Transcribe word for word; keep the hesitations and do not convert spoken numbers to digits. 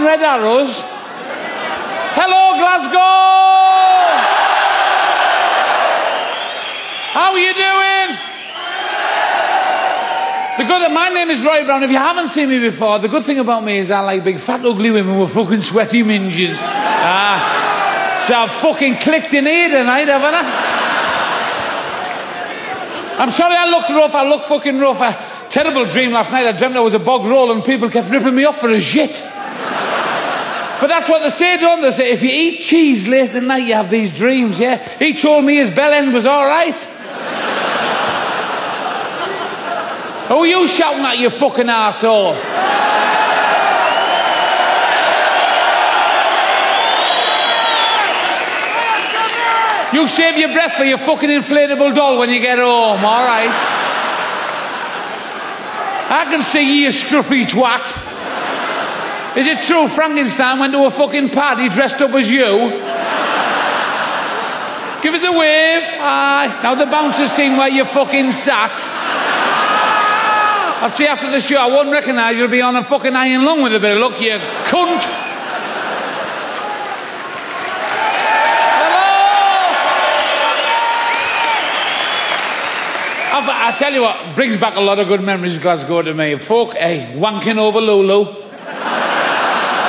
Red Arrows. Hello, Glasgow! How are you doing? The good, my name is Roy Brown. If you haven't seen me before, the good thing about me is I like big fat ugly women with fucking sweaty minges. Ah, so I've fucking clicked in here tonight, haven't I? I'm sorry I looked rough, I looked fucking rough. A terrible dream last night. I dreamt I was a bog roll and people kept ripping me off for a shit. But that's what they say, don't they? Say, if you eat cheese late at night, you have these dreams, yeah? He told me his bell end was alright. Who are you shouting at, you fucking arsehole? You save your breath for your fucking inflatable doll when you get home, alright? I can see you, you scruffy twat. Is it true Frankenstein went to a fucking party dressed up as you? Give us a wave. Aye. Now the bouncer's seen where you fucking sat. I'll see you after the show. I won't recognise you'll be on a fucking iron lung with a bit of luck, you cunt. Hello. I tell you what, brings back a lot of good memories, Glasgow, to me. Folk, hey, wanking over Lulu.